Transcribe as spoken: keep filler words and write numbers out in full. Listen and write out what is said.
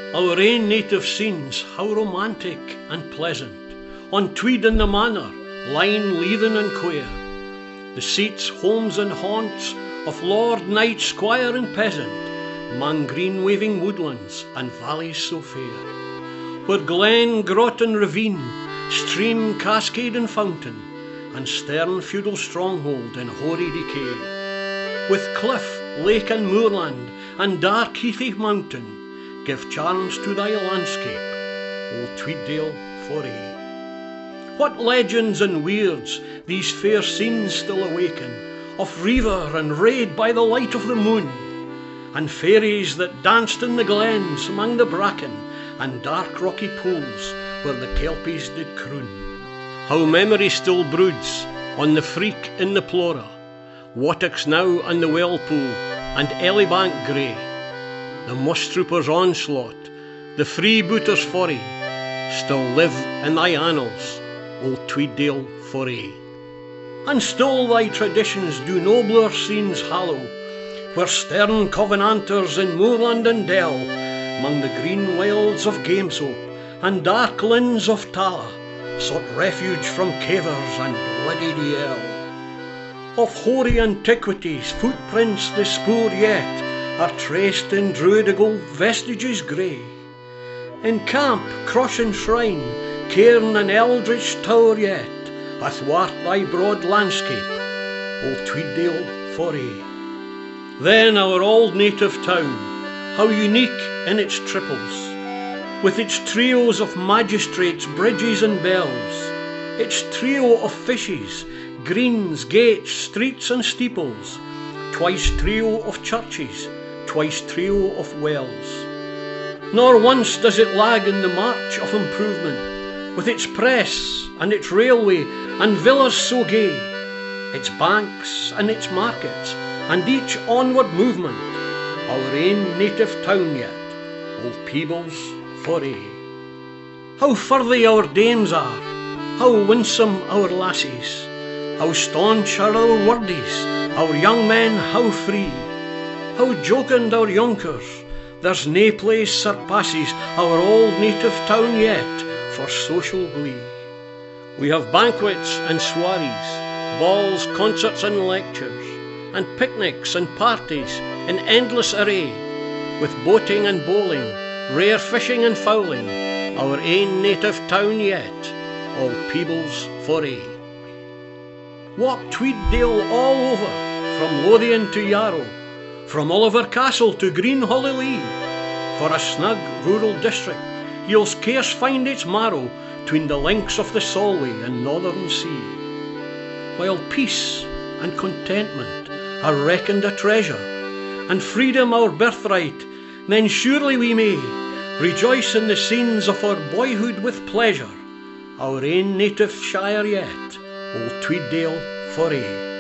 Our ain native scenes, how romantic and pleasant, on Tweed and the Manor, Lyne, Leithen and Quare, the seats, homes and haunts of lord, knight, squire and peasant, mang green waving woodlands and valleys so fair, where glen, grot and ravine, stream, cascade and fountain, and stern feudal stronghold in hoary decay, with cliff, lake and moorland, and dark heathy mountain, give charms to thy landscape, old Tweeddale for aye. What legends and weirds these fair scenes still awaken, of river and raid by the light of the moon, and fairies that danced in the glens among the bracken, and dark rocky pools where the kelpies did croon. How memory still broods on the Freak in the Plora, Wattocks now and the Wellpool, and Elibank grey, the Mosstroopers' onslaught, the freebooters' foray, still live in thy annals, old Tweeddale for aye. And still thy traditions do nobler scenes hallow, where stern covenanters in moorland and dell, mong the green wilds of Gamesoap and dark linns of Tala, sought refuge from cavers and bloody yell. Of hoary antiquities footprints they spoor yet are traced in druidical vestiges grey. In camp, cross and shrine, cairn and eldritch tower yet, athwart thy broad landscape, old Tweeddale for aye. Then our old native town, how unique in its triples, with its trios of magistrates, bridges and bells, its trio of fishes, greens, gates, streets and steeples, twice trio of churches, twice trio of wells. Nor once does it lag in the march of improvement, with its press and its railway and villas so gay, its banks and its markets, and each onward movement, our ain native town yet, old Peebles for aye. How furthy our dames are, how winsome our lassies, how staunch are our wordies, our young men how free, how jocund our younkers, there's nae place surpasses our old native town yet for social glee. We have banquets and soirees, balls, concerts and lectures, and picnics and parties in endless array, with boating and bowling, rare fishing and fowling, our ain native town yet, old Peebles for aye. Walk Tweeddale all over, from Lothian to Yarrow, from Oliver Castle to Green Hollylee. For a snug rural district, you'll scarce find its marrow tween the links of the Solway and Northern Sea. While peace and contentment are reckoned a treasure, and freedom our birthright, then surely we may rejoice in the scenes of our boyhood with pleasure, our ain native shire yet, old Tweeddale for aye.